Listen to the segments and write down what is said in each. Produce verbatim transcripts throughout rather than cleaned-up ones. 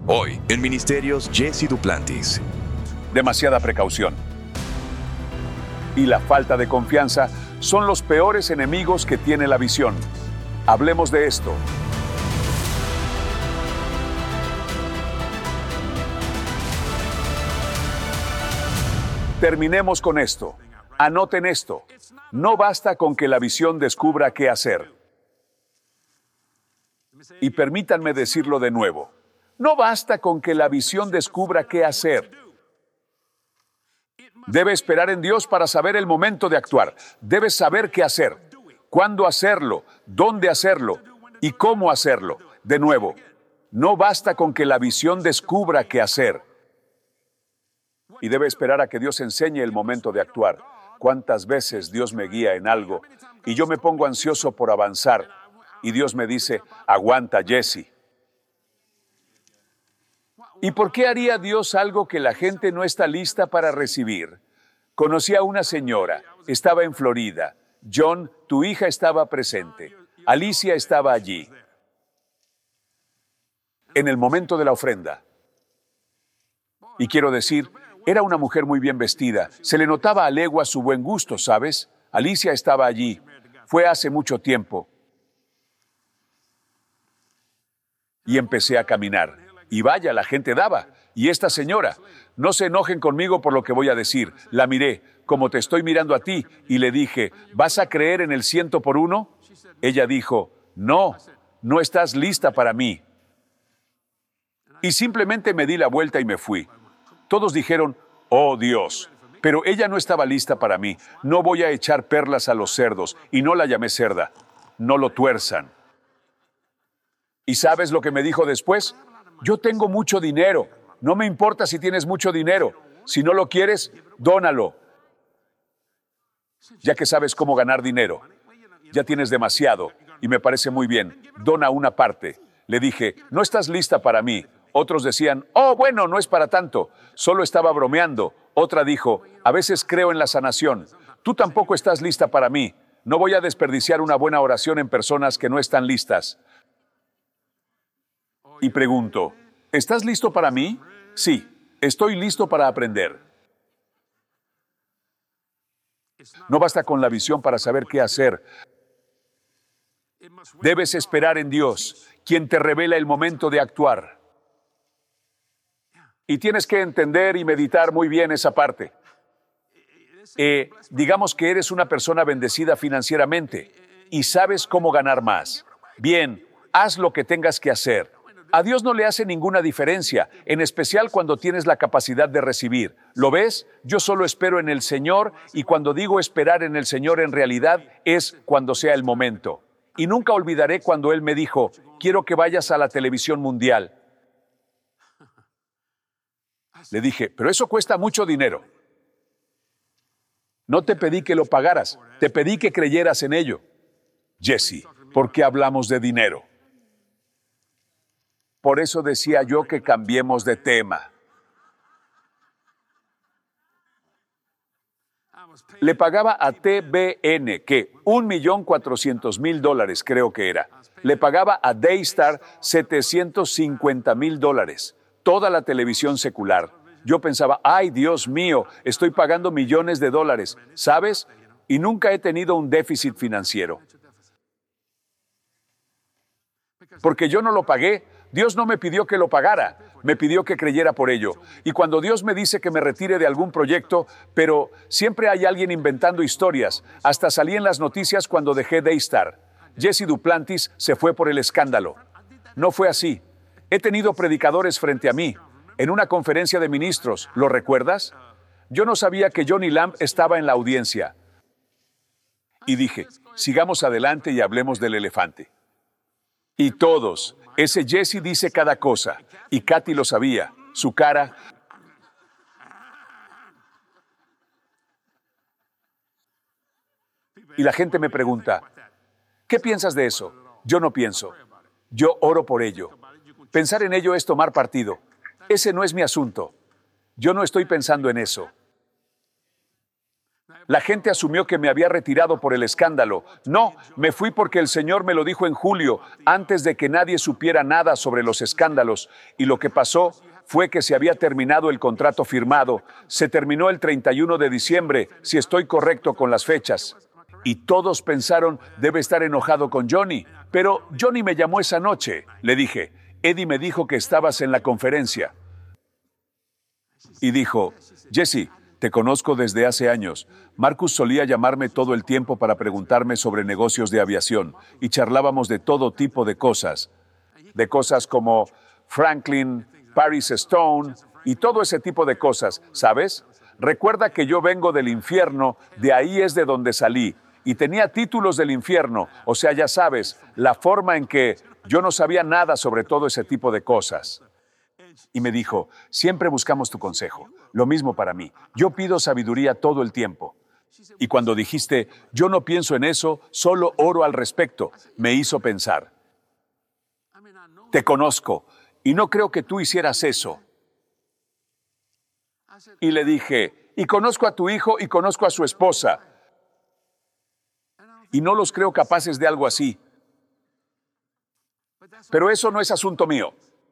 Hoy, en Ministerios, Jesse Duplantis. Demasiada precaución y la falta de confianza son los peores enemigos que tiene la visión. Hablemos de esto. Terminemos con esto. Anoten esto. No basta con que la visión descubra qué hacer. Y permítanme decirlo de nuevo. No basta con que la visión descubra qué hacer. Debe esperar en Dios para saber el momento de actuar. Debes saber qué hacer, cuándo hacerlo, dónde hacerlo y cómo hacerlo. De nuevo, no basta con que la visión descubra qué hacer. Y debe esperar a que Dios enseñe el momento de actuar. ¿Cuántas veces Dios me guía en algo y yo me pongo ansioso por avanzar? Y Dios me dice, aguanta, Jesse. ¿Y por qué haría Dios algo que la gente no está lista para recibir? Conocí a una señora, estaba en Florida. John, tu hija estaba presente. Alicia estaba allí. En el momento de la ofrenda. Y quiero decir, era una mujer muy bien vestida. Se le notaba a leguas su buen gusto, ¿sabes? Alicia estaba allí. Fue hace mucho tiempo. Y empecé a caminar. Y vaya, la gente daba. Y esta señora, no se enojen conmigo por lo que voy a decir. La miré, como te estoy mirando a ti, y le dije, ¿vas a creer en el ciento por uno? Ella dijo, no, no estás lista para mí. Y simplemente me di la vuelta y me fui. Todos dijeron, oh Dios, pero ella no estaba lista para mí. No voy a echar perlas a los cerdos, y no la llamé cerda. No lo tuerzan. ¿Y sabes lo que me dijo después? Yo tengo mucho dinero. No me importa si tienes mucho dinero. Si no lo quieres, dónalo. Ya que sabes cómo ganar dinero. Ya tienes demasiado y me parece muy bien. Dona una parte. Le dije, no estás lista para mí. Otros decían, oh, bueno, no es para tanto. Solo estaba bromeando. Otra dijo, a veces creo en la sanación. Tú tampoco estás lista para mí. No voy a desperdiciar una buena oración en personas que no están listas. Y pregunto, ¿estás listo para mí? Sí, estoy listo para aprender. No basta con la visión para saber qué hacer. Debes esperar en Dios, quien te revela el momento de actuar. Y tienes que entender y meditar muy bien esa parte. Eh, digamos que eres una persona bendecida financieramente y sabes cómo ganar más. Bien, haz lo que tengas que hacer. A Dios no le hace ninguna diferencia, en especial cuando tienes la capacidad de recibir. ¿Lo ves? Yo solo espero en el Señor, y cuando digo esperar en el Señor en realidad es cuando sea el momento. Y nunca olvidaré cuando Él me dijo, quiero que vayas a la televisión mundial. Le dije, pero eso cuesta mucho dinero. No te pedí que lo pagaras, te pedí que creyeras en ello. Jesse, ¿por qué hablamos de dinero? Por eso decía yo que cambiemos de tema. Le pagaba a T V N, que un millón cuatrocientos mil dólares creo que era. Le pagaba a Daystar setecientos cincuenta mil dólares. Toda la televisión secular. Yo pensaba, ay Dios mío, estoy pagando millones de dólares, ¿sabes? Y nunca he tenido un déficit financiero. Porque yo no lo pagué. Dios no me pidió que lo pagara, me pidió que creyera por ello. Y cuando Dios me dice que me retire de algún proyecto, pero siempre hay alguien inventando historias, hasta salí en las noticias cuando dejé Daystar. Jesse Duplantis se fue por el escándalo. No fue así. He tenido predicadores frente a mí, en una conferencia de ministros, ¿lo recuerdas? Yo no sabía que Johnny Lamb estaba en la audiencia. Y dije, sigamos adelante y hablemos del elefante. Y todos, ese Jesse dice cada cosa, y Katy lo sabía, su cara. Y la gente me pregunta, ¿qué piensas de eso? Yo no pienso. Yo oro por ello. Pensar en ello es tomar partido. Ese no es mi asunto. Yo no estoy pensando en eso. La gente asumió que me había retirado por el escándalo. No, me fui porque el Señor me lo dijo en julio, antes de que nadie supiera nada sobre los escándalos. Y lo que pasó fue que se había terminado el contrato firmado. Se terminó el treinta y uno de diciembre, si estoy correcto con las fechas. Y todos pensaron, debe estar enojado con Johnny. Pero Johnny me llamó esa noche. Le dije, Eddie me dijo que estabas en la conferencia. Y dijo, Jesse, te conozco desde hace años. Marcus solía llamarme todo el tiempo para preguntarme sobre negocios de aviación y charlábamos de todo tipo de cosas. De cosas como Franklin, Paris Stone y todo ese tipo de cosas, ¿sabes? Recuerda que yo vengo del infierno, de ahí es de donde salí. Y tenía títulos del infierno, o sea, ya sabes, la forma en que yo no sabía nada sobre todo ese tipo de cosas. Y me dijo, siempre buscamos tu consejo. Lo mismo para mí. Yo pido sabiduría todo el tiempo. Y cuando dijiste, yo no pienso en eso, solo oro al respecto, me hizo pensar. Te conozco, y no creo que tú hicieras eso. Y le dije, y conozco a tu hijo y conozco a su esposa. Y no los creo capaces de algo así. Pero eso no es asunto mío.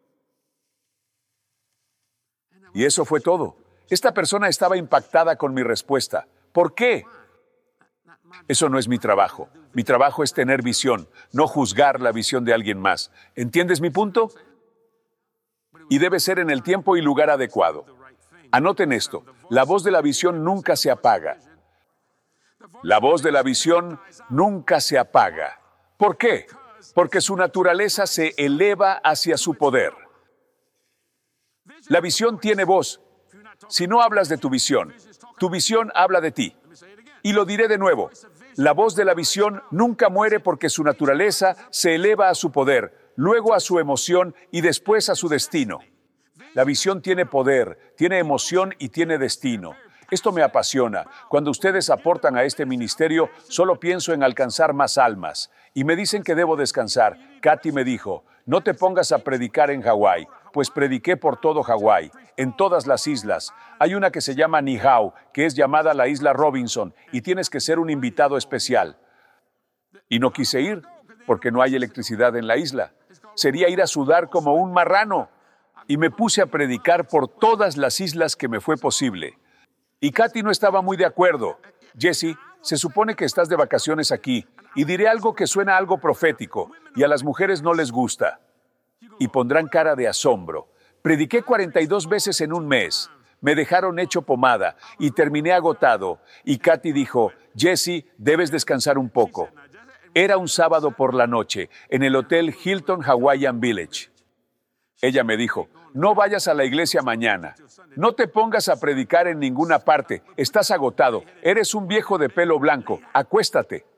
Y eso fue todo. Esta persona estaba impactada con mi respuesta. ¿Por qué? Eso no es mi trabajo. Mi trabajo es tener visión, no juzgar la visión de alguien más. ¿Entiendes mi punto? Y debe ser en el tiempo y lugar adecuado. Anoten esto. La voz de la visión nunca se apaga. La voz de la visión nunca se apaga. ¿Por qué? Porque su naturaleza se eleva hacia su poder. La visión tiene voz. Si no hablas de tu visión, tu visión habla de ti. Y lo diré de nuevo. La voz de la visión nunca muere porque su naturaleza se eleva a su poder, luego a su emoción y después a su destino. La visión tiene poder, tiene emoción y tiene destino. Esto me apasiona. Cuando ustedes aportan a este ministerio, solo pienso en alcanzar más almas. Y me dicen que debo descansar. Katy me dijo, no te pongas a predicar en Hawái, pues prediqué por todo Hawái, en todas las islas. Hay una que se llama Niihau, que es llamada la Isla Robinson, y tienes que ser un invitado especial. Y no quise ir, porque no hay electricidad en la isla. Sería ir a sudar como un marrano. Y me puse a predicar por todas las islas que me fue posible. Y Katy no estaba muy de acuerdo. Jesse, se supone que estás de vacaciones aquí, y diré algo que suena algo profético, y a las mujeres no les gusta. Y pondrán cara de asombro. Prediqué cuarenta y dos veces en un mes. Me dejaron hecho pomada, y terminé agotado. Y Katy dijo, Jesse, debes descansar un poco. Era un sábado por la noche, en el Hotel Hilton Hawaiian Village. Ella me dijo, no vayas a la iglesia mañana. No te pongas a predicar en ninguna parte. Estás agotado. Eres un viejo de pelo blanco. Acuéstate.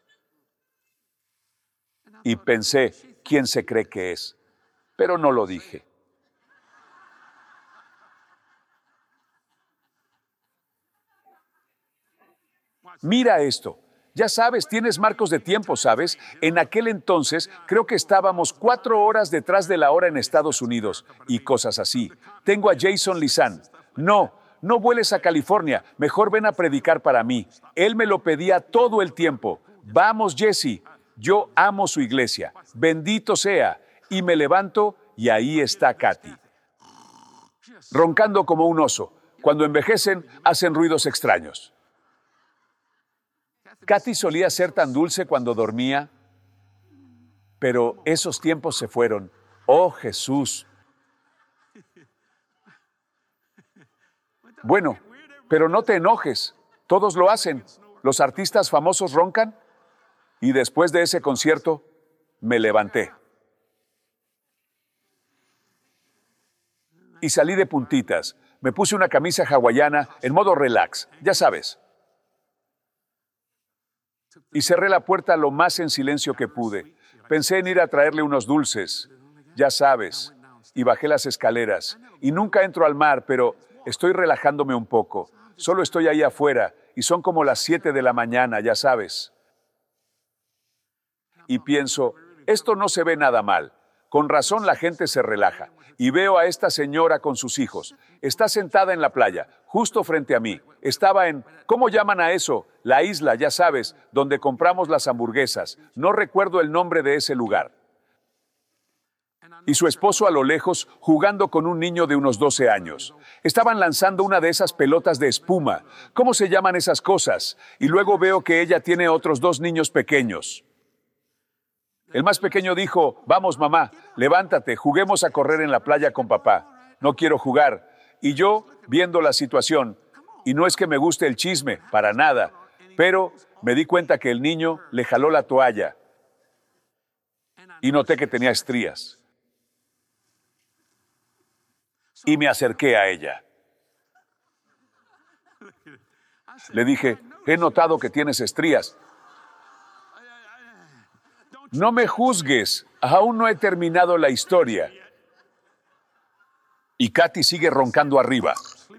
Y pensé, ¿quién se cree que es? Pero no lo dije. Mira esto. Ya sabes, tienes marcos de tiempo, ¿sabes? En aquel entonces, creo que estábamos cuatro horas detrás de la hora en Estados Unidos y cosas así. Tengo a Jason Lizan. No, no vueles a California. Mejor ven a predicar para mí. Él me lo pedía todo el tiempo. Vamos, Jesse. Yo amo su iglesia. Bendito sea. Y me levanto y ahí está Katy. Roncando como un oso. Cuando envejecen, hacen ruidos extraños. Katy solía ser tan dulce cuando dormía, pero esos tiempos se fueron. ¡Oh, Jesús! Bueno, pero no te enojes. Todos lo hacen. Los artistas famosos roncan. Y después de ese concierto, me levanté. Y salí de puntitas. Me puse una camisa hawaiana en modo relax, ya sabes. Y cerré la puerta lo más en silencio que pude. Pensé en ir a traerle unos dulces, ya sabes, y bajé las escaleras. Y nunca entro al mar, pero estoy relajándome un poco. Solo estoy ahí afuera, y son como las siete de la mañana, ya sabes. Y pienso, esto no se ve nada mal. Con razón la gente se relaja. Y veo a esta señora con sus hijos. Está sentada en la playa, justo frente a mí. Estaba en, ¿cómo llaman a eso? La isla, ya sabes, donde compramos las hamburguesas. No recuerdo el nombre de ese lugar. Y su esposo a lo lejos, jugando con un niño de unos doce años. Estaban lanzando una de esas pelotas de espuma. ¿Cómo se llaman esas cosas? Y luego veo que ella tiene otros dos niños pequeños. El más pequeño dijo, vamos mamá, levántate, juguemos a correr en la playa con papá. No quiero jugar. Y yo, viendo la situación, y no es que me guste el chisme, para nada, pero me di cuenta que el niño le jaló la toalla y noté que tenía estrías. Y me acerqué a ella. Le dije, he notado que tienes estrías. No me juzgues, aún no he terminado la historia. Y Katy sigue roncando arriba.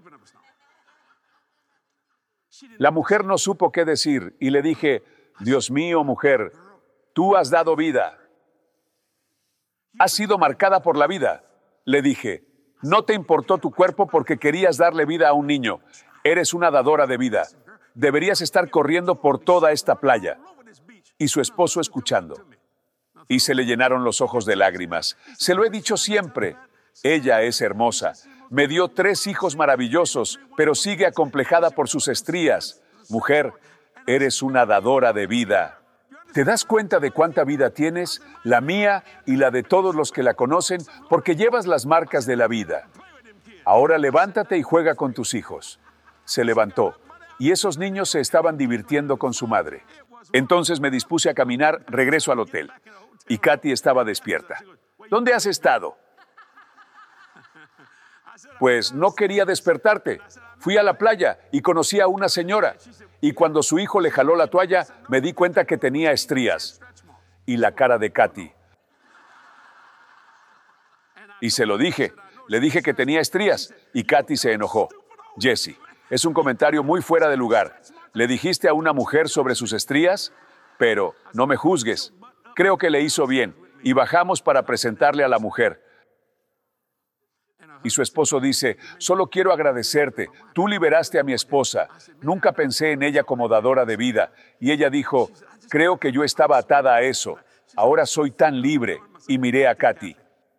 La mujer no supo qué decir y le dije, Dios mío, mujer, tú has dado vida. Has sido marcada por la vida. Le dije, no te importó tu cuerpo porque querías darle vida a un niño. Eres una dadora de vida. Deberías estar corriendo por toda esta playa. Y su esposo escuchando. Y se le llenaron los ojos de lágrimas. Se lo he dicho siempre. Ella es hermosa. Me dio tres hijos maravillosos, pero sigue acomplejada por sus estrías. Mujer, eres una dadora de vida. ¿Te das cuenta de cuánta vida tienes? La mía y la de todos los que la conocen, porque llevas las marcas de la vida. Ahora levántate y juega con tus hijos. Se levantó, y esos niños se estaban divirtiendo con su madre. Entonces me dispuse a caminar, regreso al hotel. Y Katy estaba despierta. ¿Dónde has estado? Pues no quería despertarte. Fui a la playa y conocí a una señora. Y cuando su hijo le jaló la toalla, me di cuenta que tenía estrías. Y la cara de Katy. Y se lo dije. Le dije que tenía estrías. Y Katy se enojó. Jesse, es un comentario muy fuera de lugar. ¿Le dijiste a una mujer sobre sus estrías? Pero no me juzgues. Creo que le hizo bien. Y bajamos para presentarle a la mujer. Y su esposo dice, solo quiero agradecerte. Tú liberaste a mi esposa. Nunca pensé en ella como dadora de vida. Y ella dijo, creo que yo estaba atada a eso. Ahora soy tan libre. Y miré a Katy.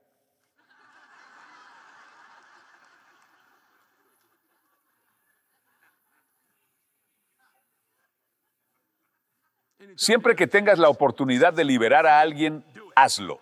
Siempre que tengas la oportunidad de liberar a alguien, hazlo.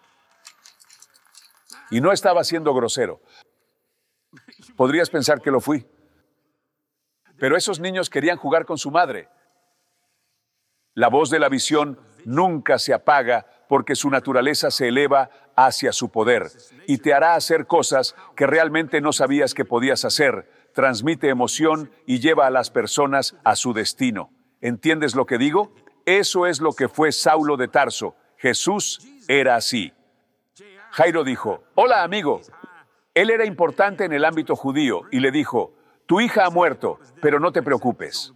Y no estaba siendo grosero. Podrías pensar que lo fui. Pero esos niños querían jugar con su madre. La voz de la visión nunca se apaga porque su naturaleza se eleva hacia su poder y te hará hacer cosas que realmente no sabías que podías hacer. Transmite emoción y lleva a las personas a su destino. ¿Entiendes lo que digo? Eso es lo que fue Saulo de Tarso. Jesús era así. Jairo dijo, hola amigo. Él era importante en el ámbito judío y le dijo, tu hija ha muerto, pero no te preocupes.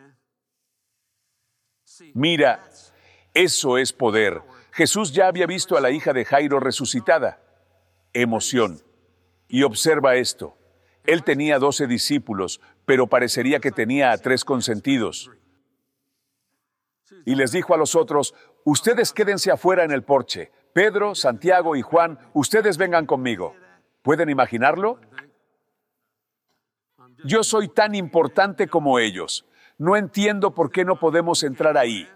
Mira, eso es poder. Jesús ya había visto a la hija de Jairo resucitada. Emoción. Y observa esto. Él tenía doce discípulos, pero parecería que tenía a tres consentidos. Y les dijo a los otros, ustedes quédense afuera en el porche. Pedro, Santiago y Juan, ustedes vengan conmigo. ¿Pueden imaginarlo? Yo soy tan importante como ellos. No entiendo por qué no podemos entrar ahí.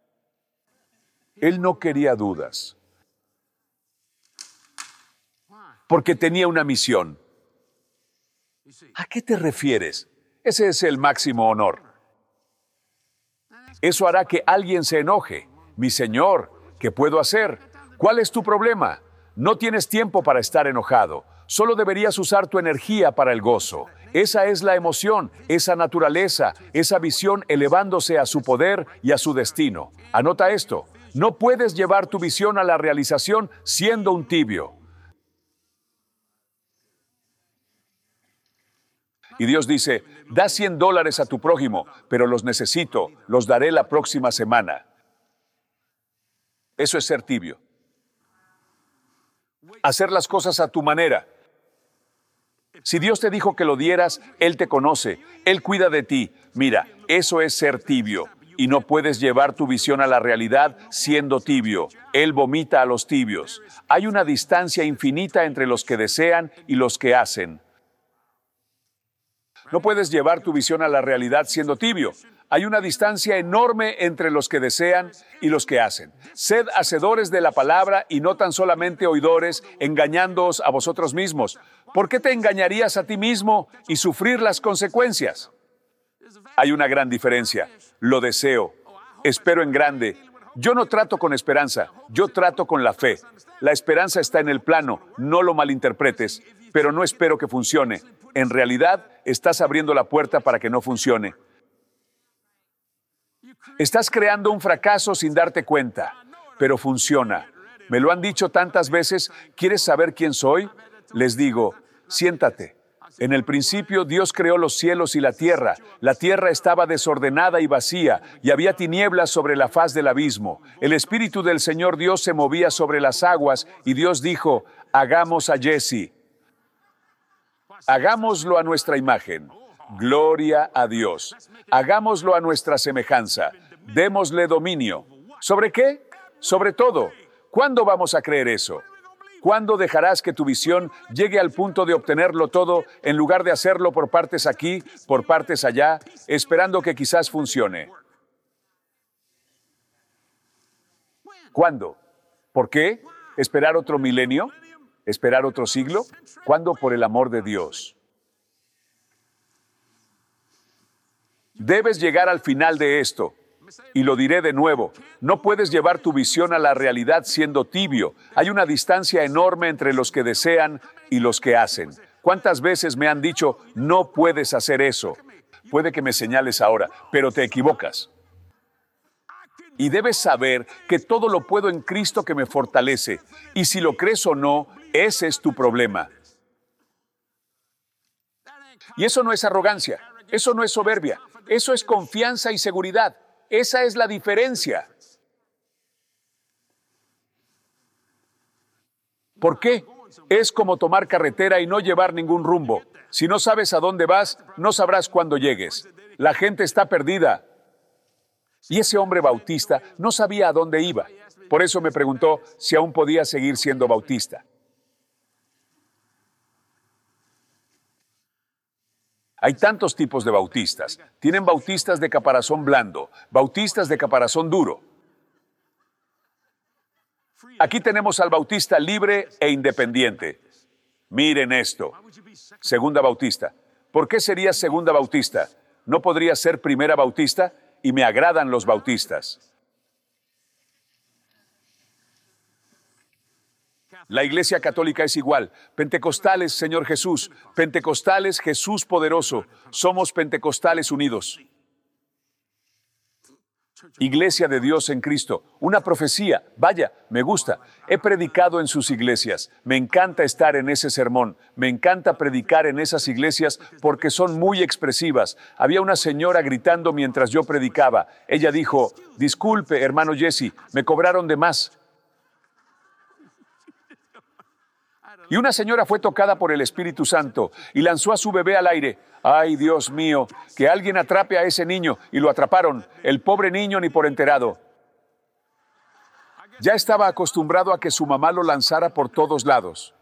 Él no quería dudas. Porque tenía una misión. ¿A qué te refieres? Ese es el máximo honor. Eso hará que alguien se enoje. Mi señor, ¿qué puedo hacer? ¿Cuál es tu problema? No tienes tiempo para estar enojado. Solo deberías usar tu energía para el gozo. Esa es la emoción, esa naturaleza, esa visión elevándose a su poder y a su destino. Anota esto. No puedes llevar tu visión a la realización siendo un tibio. Y Dios dice, da cien dólares a tu prójimo, pero los necesito, los daré la próxima semana. Eso es ser tibio. hacer las cosas a tu manera. Si Dios te dijo que lo dieras, Él te conoce, Él cuida de ti. Mira, eso es ser tibio. Y no puedes llevar tu visión a la realidad siendo tibio. Él vomita a los tibios. Hay una distancia infinita entre los que desean y los que hacen. No puedes llevar tu visión a la realidad siendo tibio. Hay una distancia enorme entre los que desean y los que hacen. Sed hacedores de la palabra y no tan solamente oidores, engañándoos a vosotros mismos. ¿Por qué te engañarías a ti mismo y sufrir las consecuencias? Hay una gran diferencia. Lo deseo. Espero en grande. Yo no trato con esperanza, yo trato con la fe. La esperanza está en el plano, no lo malinterpretes, pero no espero que funcione. En realidad, estás abriendo la puerta para que no funcione. Estás creando un fracaso sin darte cuenta, pero funciona. Me lo han dicho tantas veces, ¿quieres saber quién soy? Les digo, siéntate. En el principio Dios creó los cielos y la tierra. La tierra estaba desordenada y vacía, y había tinieblas sobre la faz del abismo. El Espíritu del Señor Dios se movía sobre las aguas, y Dios dijo, hagamos a Jesse. Hagámoslo a nuestra imagen. Gloria a Dios. Hagámoslo a nuestra semejanza. Démosle dominio. ¿Sobre qué? Sobre todo. ¿Cuándo vamos a creer eso? ¿Cuándo dejarás que tu visión llegue al punto de obtenerlo todo en lugar de hacerlo por partes aquí, por partes allá, esperando que quizás funcione? ¿Cuándo? ¿Por qué? ¿Esperar otro milenio? ¿Esperar otro siglo? ¿Cuándo? Por el amor de Dios. Debes llegar al final de esto. Y lo diré de nuevo, no puedes llevar tu visión a la realidad siendo tibio. Hay una distancia enorme entre los que desean y los que hacen. ¿Cuántas veces me han dicho, no puedes hacer eso? Puede que me señales ahora, pero te equivocas. Y debes saber que todo lo puedo en Cristo que me fortalece. Y si lo crees o no, ese es tu problema. Y eso no es arrogancia, eso no es soberbia, eso es confianza y seguridad. Esa es la diferencia. ¿Por qué? Es como tomar carretera y no llevar ningún rumbo. Si no sabes a dónde vas, no sabrás cuándo llegues. La gente está perdida. Y ese hombre bautista no sabía a dónde iba. Por eso me preguntó si aún podía seguir siendo bautista. Hay tantos tipos de bautistas. Tienen bautistas de caparazón blando, bautistas de caparazón duro. Aquí tenemos al bautista libre e independiente. Miren esto. Segunda bautista. ¿Por qué serías segunda bautista? ¿No podrías ser primera bautista? Y me agradan los bautistas. La Iglesia Católica es igual. Pentecostales, Señor Jesús. Pentecostales, Jesús poderoso. Somos pentecostales unidos. Iglesia de Dios en Cristo. Una profecía. Vaya, me gusta. He predicado en sus iglesias. Me encanta estar en ese sermón. Me encanta predicar en esas iglesias porque son muy expresivas. Había una señora gritando mientras yo predicaba. Ella dijo, disculpe, hermano Jesse, me cobraron de más. Y una señora fue tocada por el Espíritu Santo y lanzó a su bebé al aire. ¡Ay, Dios mío! Que alguien atrape a ese niño. Y lo atraparon. El pobre niño ni por enterado. Ya estaba acostumbrado a que su mamá lo lanzara por todos lados.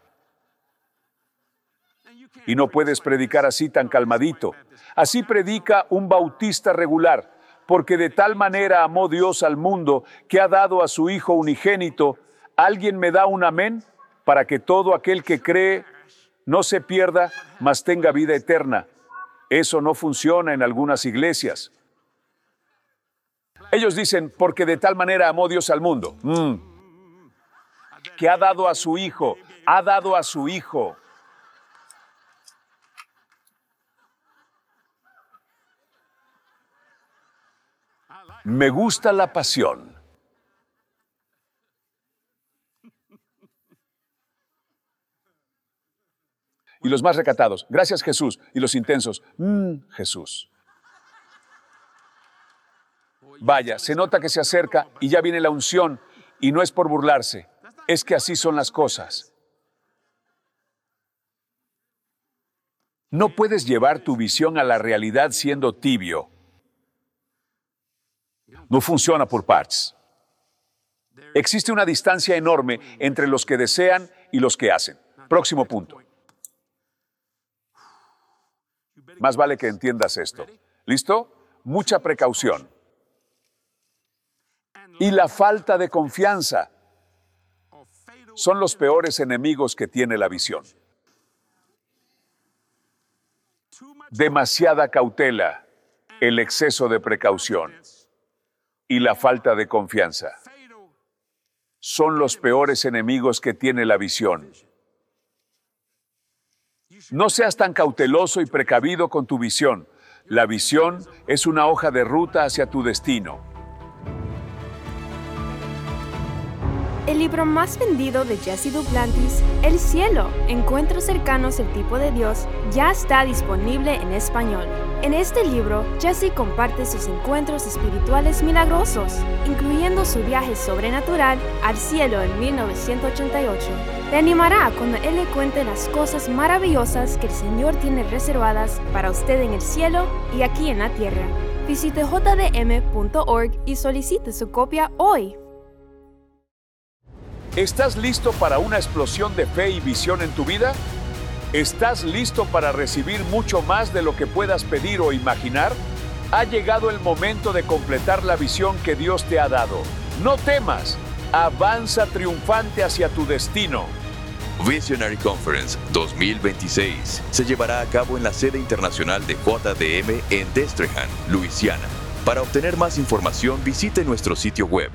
Y no puedes predicar así tan calmadito. Así predica un bautista regular. Porque de tal manera amó Dios al mundo que ha dado a su Hijo unigénito. ¿Alguien me da un amén? Para que todo aquel que cree no se pierda, mas tenga vida eterna. Eso no funciona en algunas iglesias. Ellos dicen, porque de tal manera amó Dios al mundo. Mm. Que ha dado a su Hijo, ha dado a su Hijo. Me gusta la pasión. Y los más recatados, gracias Jesús. Y los intensos, mmm, Jesús. Vaya, se nota que se acerca y ya viene la unción. Y no es por burlarse, es que así son las cosas. No puedes llevar tu visión a la realidad siendo tibio. No funciona por partes. Existe una distancia enorme entre los que desean y los que hacen. Próximo punto. Más vale que entiendas esto. ¿Listo? Mucha precaución. Y la falta de confianza son los peores enemigos que tiene la visión. Demasiada cautela, el exceso de precaución y la falta de confianza son los peores enemigos que tiene la visión. No seas tan cauteloso y precavido con tu visión. La visión es una hoja de ruta hacia tu destino. El libro más vendido de Jesse Duplantis, El cielo, encuentros cercanos al tipo de Dios, ya está disponible en español. En este libro, Jesse comparte sus encuentros espirituales milagrosos, incluyendo su viaje sobrenatural al cielo en mil novecientos ochenta y ocho. Te animará cuando él le cuente las cosas maravillosas que el Señor tiene reservadas para usted en el cielo y aquí en la tierra. Visite j d m punto org y solicite su copia hoy. ¿Estás listo para una explosión de fe y visión en tu vida? ¿Estás listo para recibir mucho más de lo que puedas pedir o imaginar? Ha llegado el momento de completar la visión que Dios te ha dado. No temas, avanza triunfante hacia tu destino. Visionary Conference dos mil veintiséis se llevará a cabo en la sede internacional de J D M en Destrehan, Luisiana. Para obtener más información, visite nuestro sitio web.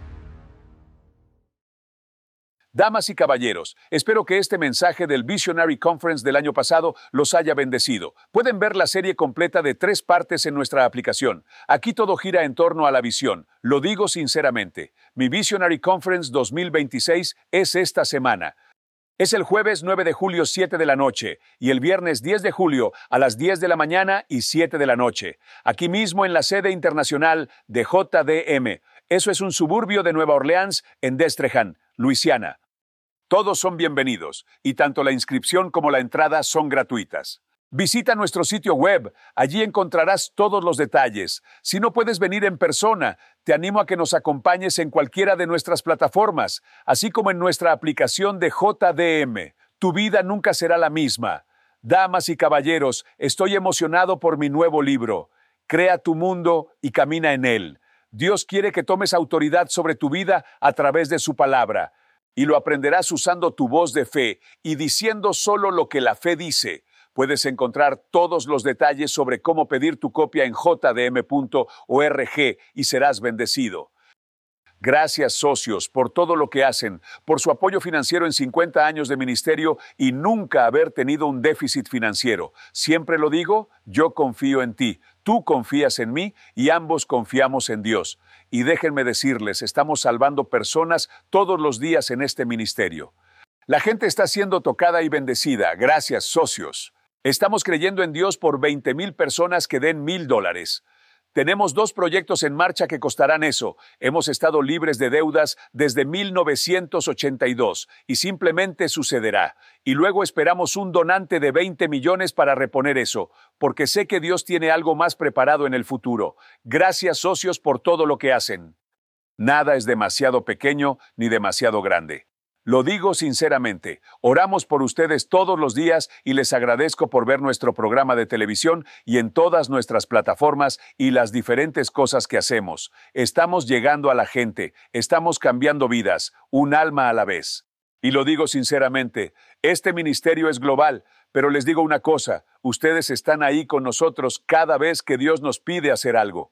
Damas y caballeros, espero que este mensaje del Visionary Conference del año pasado los haya bendecido. Pueden ver la serie completa de tres partes en nuestra aplicación. Aquí todo gira en torno a la visión. Lo digo sinceramente. Mi Visionary Conference dos mil veintiséis es esta semana. Es el jueves nueve de julio, siete de la noche, y el viernes diez de julio a las diez de la mañana y siete de la noche. Aquí mismo en la sede internacional de J D M. Eso es un suburbio de Nueva Orleans en Destrehan, Luisiana. Todos son bienvenidos, y tanto la inscripción como la entrada son gratuitas. Visita nuestro sitio web, allí encontrarás todos los detalles. Si no puedes venir en persona, te animo a que nos acompañes en cualquiera de nuestras plataformas, así como en nuestra aplicación de J D M. Tu vida nunca será la misma. Damas y caballeros, estoy emocionado por mi nuevo libro. Crea tu mundo y camina en él. Dios quiere que tomes autoridad sobre tu vida a través de su palabra. Y lo aprenderás usando tu voz de fe y diciendo solo lo que la fe dice. Puedes encontrar todos los detalles sobre cómo pedir tu copia en j d m punto org y serás bendecido. Gracias, socios, por todo lo que hacen, por su apoyo financiero en cincuenta años de ministerio y nunca haber tenido un déficit financiero. Siempre lo digo, yo confío en ti, tú confías en mí y ambos confiamos en Dios. Y déjenme decirles, estamos salvando personas todos los días en este ministerio. La gente está siendo tocada y bendecida. Gracias, socios. Estamos creyendo en Dios por veinte mil personas que den mil dólares. Tenemos dos proyectos en marcha que costarán eso. Hemos estado libres de deudas desde mil novecientos ochenta y dos y simplemente sucederá. Y luego esperamos un donante de veinte millones para reponer eso, porque sé que Dios tiene algo más preparado en el futuro. Gracias, socios, por todo lo que hacen. Nada es demasiado pequeño ni demasiado grande. Lo digo sinceramente, oramos por ustedes todos los días y les agradezco por ver nuestro programa de televisión y en todas nuestras plataformas y las diferentes cosas que hacemos. Estamos llegando a la gente, estamos cambiando vidas, un alma a la vez. Y lo digo sinceramente, este ministerio es global, pero les digo una cosa, ustedes están ahí con nosotros cada vez que Dios nos pide hacer algo.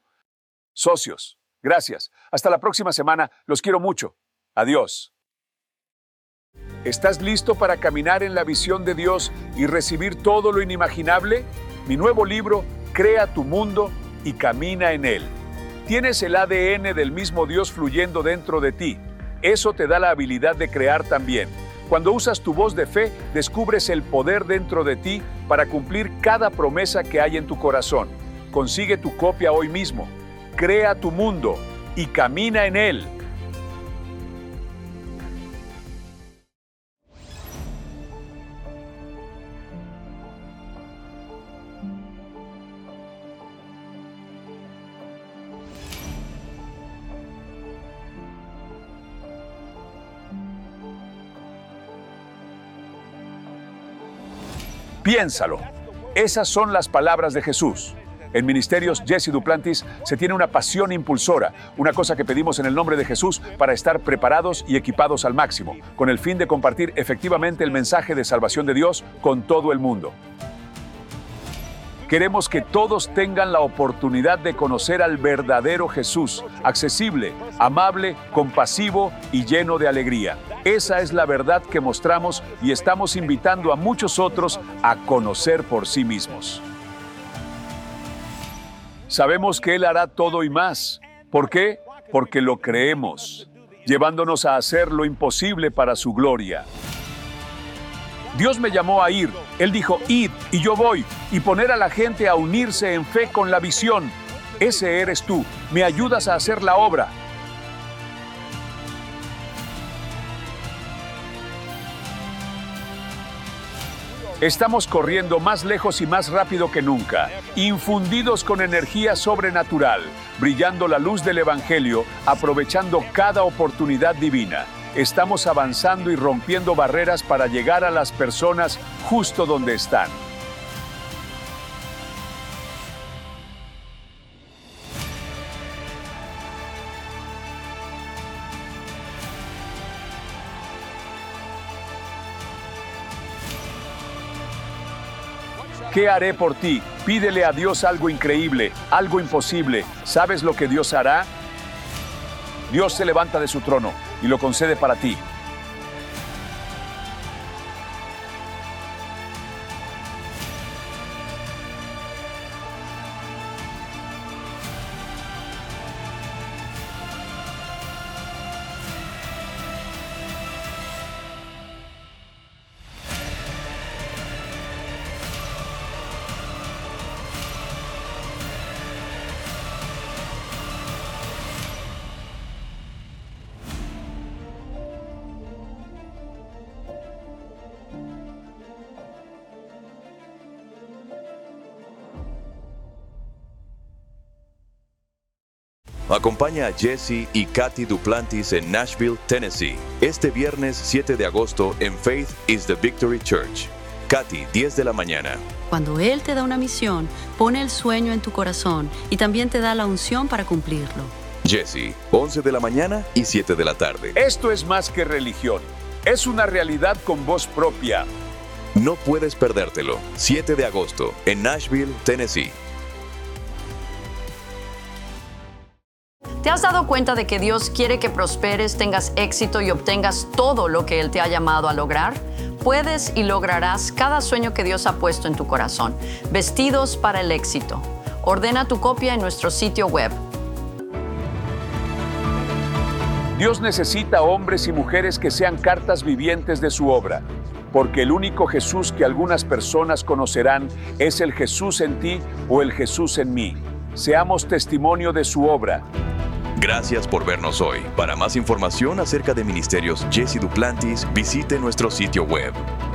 Socios, gracias. Hasta la próxima semana, los quiero mucho. Adiós. ¿Estás listo para caminar en la visión de Dios y recibir todo lo inimaginable? Mi nuevo libro, Crea tu mundo y camina en él. Tienes el A D N del mismo Dios fluyendo dentro de ti. Eso te da la habilidad de crear también. Cuando usas tu voz de fe, descubres el poder dentro de ti para cumplir cada promesa que hay en tu corazón. Consigue tu copia hoy mismo. Crea tu mundo y camina en él. Piénsalo. Esas son las palabras de Jesús. En Ministerios Jesse Duplantis se tiene una pasión impulsora, una cosa que pedimos en el nombre de Jesús para estar preparados y equipados al máximo, con el fin de compartir efectivamente el mensaje de salvación de Dios con todo el mundo. Queremos que todos tengan la oportunidad de conocer al verdadero Jesús, accesible, amable, compasivo y lleno de alegría. Esa es la verdad que mostramos y estamos invitando a muchos otros a conocer por sí mismos. Sabemos que Él hará todo y más. ¿Por qué? Porque lo creemos, llevándonos a hacer lo imposible para su gloria. Dios me llamó a ir. Él dijo, id, y yo voy, y poner a la gente a unirse en fe con la visión. Ese eres tú. Me ayudas a hacer la obra. Estamos corriendo más lejos y más rápido que nunca, infundidos con energía sobrenatural, brillando la luz del Evangelio, aprovechando cada oportunidad divina. Estamos avanzando y rompiendo barreras para llegar a las personas justo donde están. ¿Qué haré por ti? Pídele a Dios algo increíble, algo imposible. ¿Sabes lo que Dios hará? Dios se levanta de su trono y lo concede para ti. Acompaña a Jesse y Katy Duplantis en Nashville, Tennessee, este viernes siete de agosto en Faith is the Victory Church. Katy, diez de la mañana. Cuando Él te da una misión, pone el sueño en tu corazón y también te da la unción para cumplirlo. Jesse, once de la mañana y siete de la tarde. Esto es más que religión. Es una realidad con voz propia. No puedes perdértelo. siete de agosto en Nashville, Tennessee. ¿Te has dado cuenta de que Dios quiere que prosperes, tengas éxito y obtengas todo lo que Él te ha llamado a lograr? Puedes y lograrás cada sueño que Dios ha puesto en tu corazón. Vestidos para el éxito. Ordena tu copia en nuestro sitio web. Dios necesita hombres y mujeres que sean cartas vivientes de su obra, porque el único Jesús que algunas personas conocerán es el Jesús en ti o el Jesús en mí. Seamos testimonio de su obra. Gracias por vernos hoy. Para más información acerca de Ministerios Jesse Duplantis, visite nuestro sitio web.